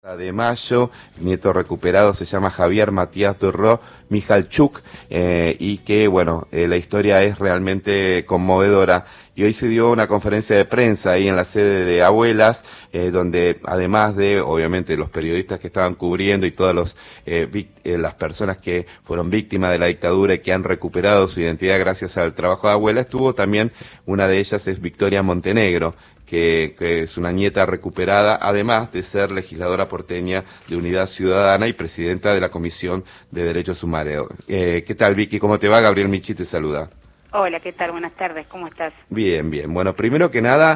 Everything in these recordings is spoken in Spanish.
De mayo, el nieto recuperado se llama Javier Matías Durró Michalchuk, y que, bueno, la historia es realmente conmovedora. Y hoy se dio una conferencia de prensa ahí en la sede de Abuelas, donde además de, obviamente, los periodistas que estaban cubriendo y todas las personas que fueron víctimas de la dictadura y que han recuperado su identidad gracias al trabajo de Abuelas, estuvo también, una de ellas es Victoria Montenegro, que es una nieta recuperada, además de ser legisladora porteña de Unidad Ciudadana y presidenta de la Comisión de Derechos Humanos. ¿Qué tal, Vicky? ¿Cómo te va? Gabriel Michi te saluda. Hola, ¿qué tal? Buenas tardes, ¿cómo estás? Bien, bien. Bueno, primero que nada,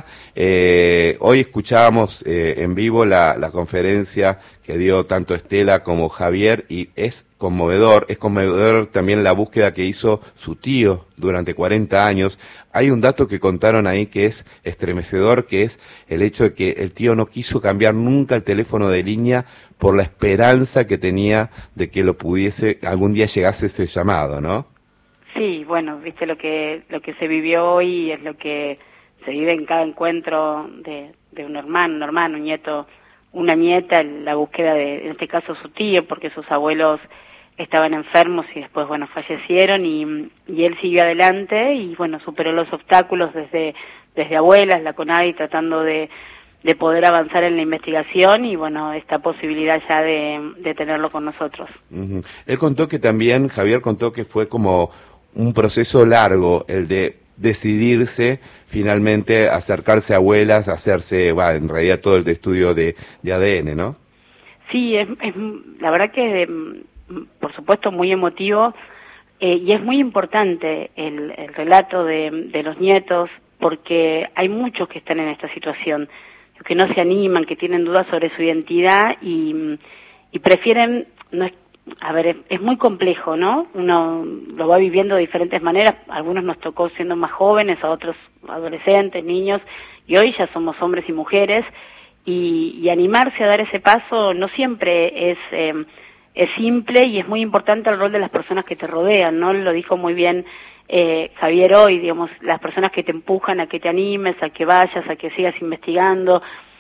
hoy escuchábamos en vivo la conferencia que dio tanto Estela como Javier, y es conmovedor también la búsqueda que hizo su tío durante 40 años. Hay un dato que contaron ahí que es estremecedor, que es el hecho de que el tío no quiso cambiar nunca el teléfono de línea por la esperanza que tenía de que lo pudiese, algún día llegase ese llamado, ¿no? Sí, bueno, viste lo que se vivió hoy es lo que se vive en cada encuentro de un hermano, un nieto, una nieta, la búsqueda de, en este caso, su tío, porque sus abuelos estaban enfermos y después, bueno, fallecieron y él siguió adelante y, bueno, superó los obstáculos desde Abuelas, la CONADI, tratando de poder avanzar en la investigación y, bueno, esta posibilidad ya de tenerlo con nosotros. Uh-huh. Él contó que también, Javier contó que fue como un proceso largo el de decidirse finalmente acercarse a Abuelas, hacerse, en realidad todo el estudio de ADN, ¿no? Sí, es la verdad que por supuesto muy emotivo, y es muy importante el relato de los nietos, porque hay muchos que están en esta situación, que no se animan, que tienen dudas sobre su identidad y prefieren, a ver, es muy complejo, ¿no? Uno lo va viviendo de diferentes maneras, a algunos nos tocó siendo más jóvenes, a otros adolescentes, niños, y hoy ya somos hombres y mujeres, y animarse a dar ese paso no siempre es simple, y es muy importante el rol de las personas que te rodean, ¿no? Lo dijo muy bien Javier hoy, digamos, las personas que te empujan a que te animes, a que vayas, a que sigas investigando,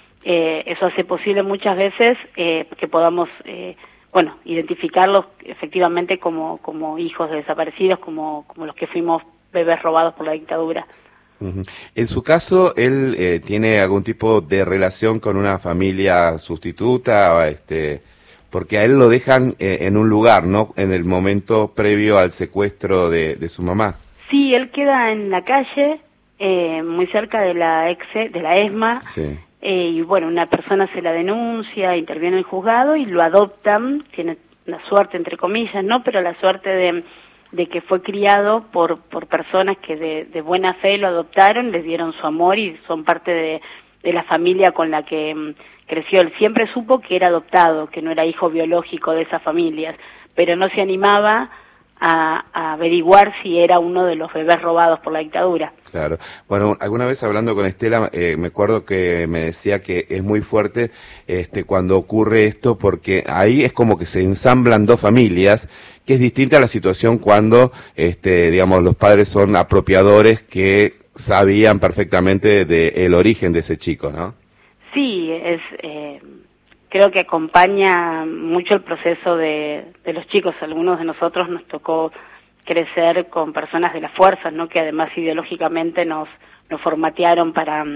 eso hace posible muchas veces que podamos identificarlos efectivamente como hijos de desaparecidos, como los que fuimos bebés robados por la dictadura. Uh-huh. En su caso, ¿él tiene algún tipo de relación con una familia sustituta? Porque a él lo dejan en un lugar, ¿no? En el momento previo al secuestro de su mamá. Sí, él queda en la calle, muy cerca de la ESMA. Sí. Y bueno, una persona se la denuncia, interviene en el juzgado y lo adoptan, tiene la suerte entre comillas, ¿no? Pero la suerte de que fue criado por personas que de buena fe lo adoptaron, les dieron su amor y son parte de la familia con la que creció. Él siempre supo que era adoptado, que no era hijo biológico de esas familias, pero no se animaba a averiguar si era uno de los bebés robados por la dictadura. Claro. Bueno, alguna vez hablando con Estela, me acuerdo que me decía que es muy fuerte cuando ocurre esto, porque ahí es como que se ensamblan dos familias, que es distinta a la situación cuando, digamos, los padres son apropiadores que sabían perfectamente del origen de ese chico, ¿no? Sí, creo que acompaña mucho el proceso de los chicos. Algunos de nosotros nos tocó crecer con personas de las fuerzas, ¿no? Que además ideológicamente nos formatearon para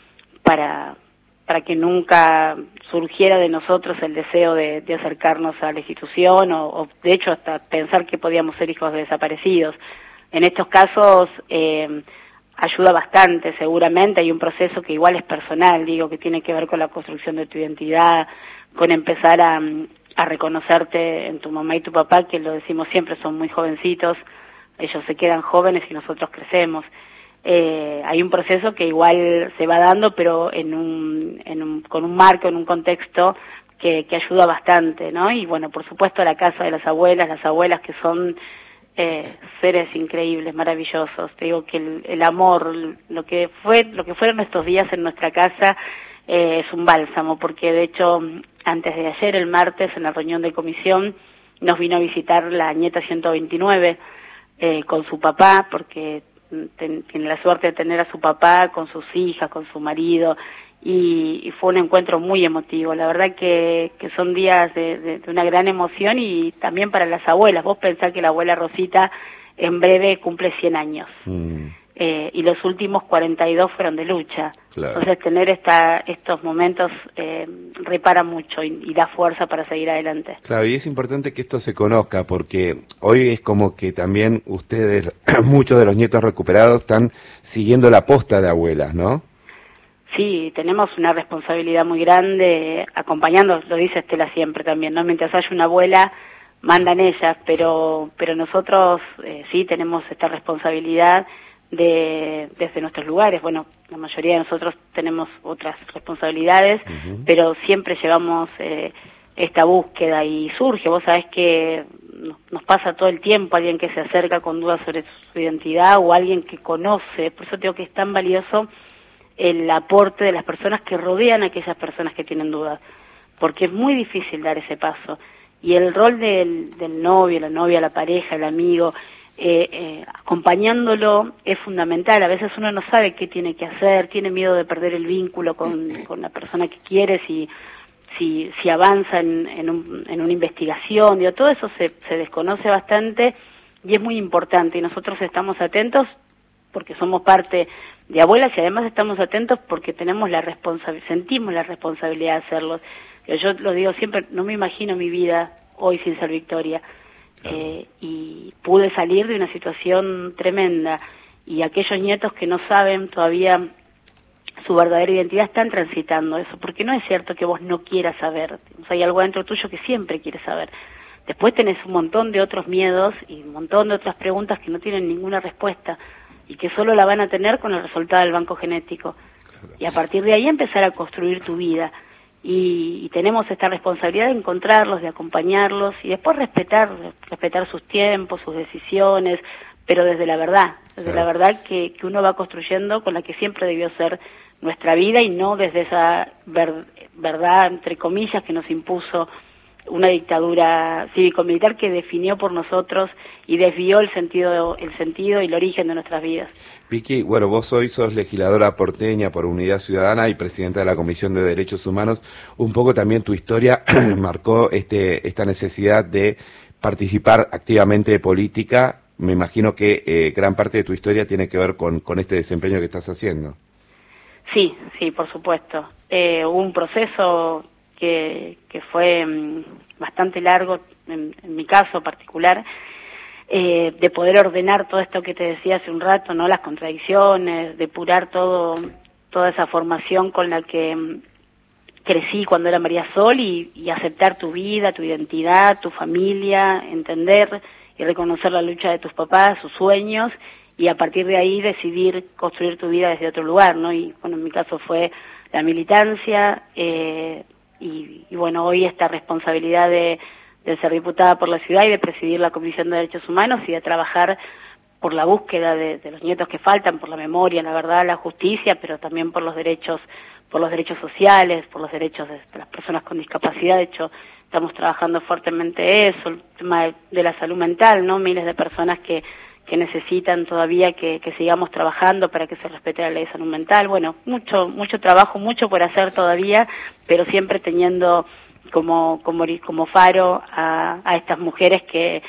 que nunca surgiera de nosotros el deseo de acercarnos a la institución o de hecho hasta pensar que podíamos ser hijos de desaparecidos. En estos casos ayuda bastante, seguramente. Hay un proceso que igual es personal, digo, que tiene que ver con la construcción de tu identidad, con empezar a reconocerte en tu mamá y tu papá, que lo decimos siempre, son muy jovencitos, ellos se quedan jóvenes y nosotros crecemos. Hay un proceso que igual se va dando, pero con un marco, en un contexto que ayuda bastante, ¿no? Y bueno, por supuesto la casa de las abuelas que son seres increíbles, maravillosos. Te digo que el amor, lo que fueron estos días en nuestra casa, es un bálsamo, porque de hecho antes de ayer, el martes, en la reunión de comisión, nos vino a visitar la nieta 129 con su papá, porque tiene la suerte de tener a su papá con sus hijas, con su marido, y fue un encuentro muy emotivo. La verdad que son días de una gran emoción, y también para las abuelas. Vos pensás que la abuela Rosita en breve cumple 100 años. Y los últimos 42 fueron de lucha. Claro. Entonces tener estos momentos repara mucho y da fuerza para seguir adelante. Claro, y es importante que esto se conozca, porque hoy es como que también ustedes, muchos de los nietos recuperados, están siguiendo la posta de abuelas, ¿no? Sí, tenemos una responsabilidad muy grande, acompañando, lo dice Estela siempre también, ¿no? Mientras haya una abuela, mandan ellas, pero nosotros sí tenemos esta responsabilidad desde nuestros lugares. Bueno, la mayoría de nosotros tenemos otras responsabilidades, pero siempre llevamos esta búsqueda, y surge, vos sabés que nos pasa todo el tiempo alguien que se acerca con dudas sobre su identidad, o alguien que conoce. Por eso digo que es tan valioso el aporte de las personas que rodean a aquellas personas que tienen dudas, porque es muy difícil dar ese paso, y el rol del novio, la novia, la pareja, el amigo, acompañándolo es fundamental. A veces uno no sabe qué tiene que hacer, tiene miedo de perder el vínculo con la persona que quiere, si avanza en una investigación, digo, todo eso se desconoce bastante, y es muy importante, y nosotros estamos atentos porque somos parte de abuelas, y además estamos atentos porque tenemos sentimos la responsabilidad de hacerlo. Yo lo digo siempre, no me imagino mi vida hoy sin ser Victoria, y pude salir de una situación tremenda, y aquellos nietos que no saben todavía su verdadera identidad están transitando eso, porque no es cierto que vos no quieras saber, o sea, hay algo dentro tuyo que siempre quieres saber. Después tenés un montón de otros miedos y un montón de otras preguntas que no tienen ninguna respuesta, y que solo la van a tener con el resultado del banco genético. Y a partir de ahí empezar a construir tu vida. Y tenemos esta responsabilidad de encontrarlos, de acompañarlos, y después respetar sus tiempos, sus decisiones, pero desde la verdad, la verdad que uno va construyendo, con la que siempre debió ser nuestra vida, y no desde esa verdad, entre comillas, que nos impuso una dictadura cívico-militar que definió por nosotros y desvió el sentido y el origen de nuestras vidas. Vicky, bueno, vos hoy sos legisladora porteña por Unidad Ciudadana y presidenta de la Comisión de Derechos Humanos. Un poco también tu historia marcó esta necesidad de participar activamente de política. Me imagino que gran parte de tu historia tiene que ver con este desempeño que estás haciendo. Sí, por supuesto. Hubo un proceso que fue bastante largo, en mi caso particular, de poder ordenar todo esto que te decía hace un rato, ¿no? Las contradicciones, depurar toda esa formación con la que crecí cuando era María Sol, y aceptar tu vida, tu identidad, tu familia, entender y reconocer la lucha de tus papás, sus sueños, y a partir de ahí decidir construir tu vida desde otro lugar, ¿no? Y bueno, en mi caso fue la militancia, y bueno, hoy esta responsabilidad de ser diputada por la ciudad y de presidir la Comisión de Derechos Humanos, y de trabajar por la búsqueda de los nietos que faltan, por la memoria, la verdad, la justicia, pero también por los derechos sociales, por los derechos de las personas con discapacidad. De hecho, estamos trabajando fuertemente eso, el tema de la salud mental, ¿no? Miles de personas que necesitan todavía que sigamos trabajando para que se respete la ley de salud mental. Bueno, mucho trabajo, mucho por hacer todavía, pero siempre teniendo como faro a estas mujeres que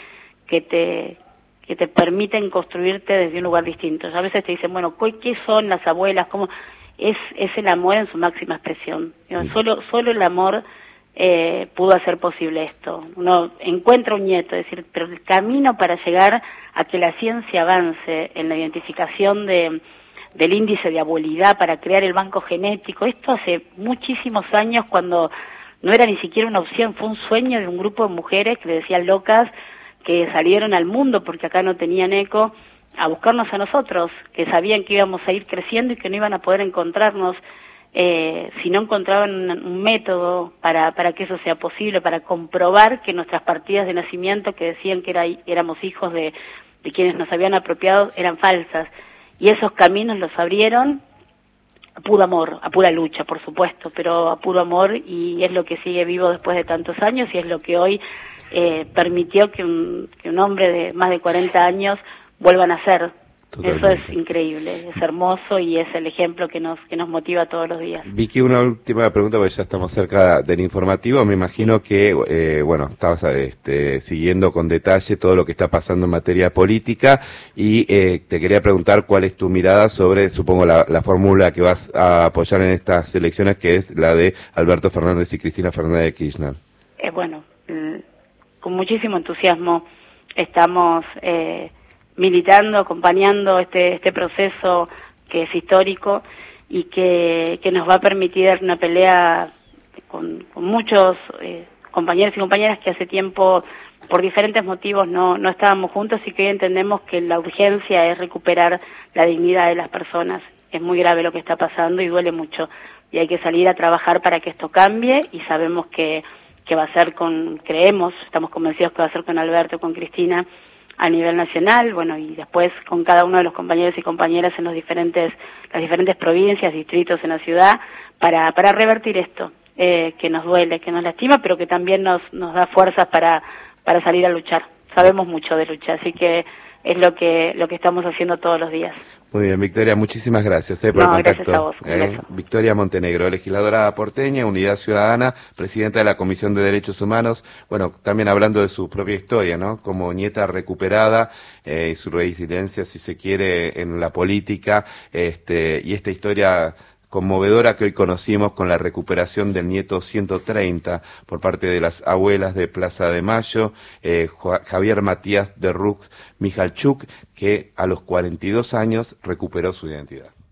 te permiten construirte desde un lugar distinto. A veces te dicen, bueno, ¿qué son las abuelas? ¿Cómo? Es el amor en su máxima expresión. Solo el amor pudo hacer posible esto. Uno encuentra un nieto, es decir, pero el camino para llegar a que la ciencia avance en la identificación del índice de abuelidad, para crear el banco genético, esto hace muchísimos años, cuando no era ni siquiera una opción, fue un sueño de un grupo de mujeres que le decían locas, que salieron al mundo porque acá no tenían eco, a buscarnos a nosotros, que sabían que íbamos a ir creciendo y que no iban a poder encontrarnos si no encontraban un método para que eso sea posible, para comprobar que nuestras partidas de nacimiento, que decían que éramos hijos de quienes nos habían apropiado, eran falsas. Y esos caminos los abrieron a puro amor, a pura lucha, por supuesto, pero a puro amor, y es lo que sigue vivo después de tantos años, y es lo que hoy permitió que un hombre de más de 40 años vuelva a nacer. Eso es increíble, es hermoso y es el ejemplo que nos motiva todos los días. Vicky, una última pregunta, porque ya estamos cerca del informativo. Me imagino que, bueno, estabas siguiendo con detalle todo lo que está pasando en materia política y te quería preguntar cuál es tu mirada sobre, supongo, la fórmula que vas a apoyar en estas elecciones, que es la de Alberto Fernández y Cristina Fernández de Kirchner. Bueno, con muchísimo entusiasmo estamos militando, acompañando este proceso que es histórico y que nos va a permitir una pelea con muchos compañeros y compañeras que hace tiempo, por diferentes motivos, no estábamos juntos, y que hoy entendemos que la urgencia es recuperar la dignidad de las personas. Es muy grave lo que está pasando y duele mucho, y hay que salir a trabajar para que esto cambie, y sabemos que va a ser estamos convencidos que va a ser con Alberto, con Cristina, a nivel nacional, bueno, y después con cada uno de los compañeros y compañeras en las diferentes provincias, distritos en la ciudad, para revertir esto, que nos duele, que nos lastima, pero que también nos da fuerzas para salir a luchar. Sabemos mucho de lucha, así que es lo que estamos haciendo todos los días. Muy bien, Victoria, muchísimas gracias por el contacto. Gracias a vos. Victoria Montenegro, legisladora porteña, Unidad Ciudadana, presidenta de la Comisión de Derechos Humanos, bueno, también hablando de su propia historia, ¿no? Como nieta recuperada y su resiliencia, si se quiere, en la política, y esta historia conmovedora que hoy conocimos con la recuperación del nieto 130 por parte de las abuelas de Plaza de Mayo, Javier Matías de Rux Michalchuk, que a los 42 años recuperó su identidad.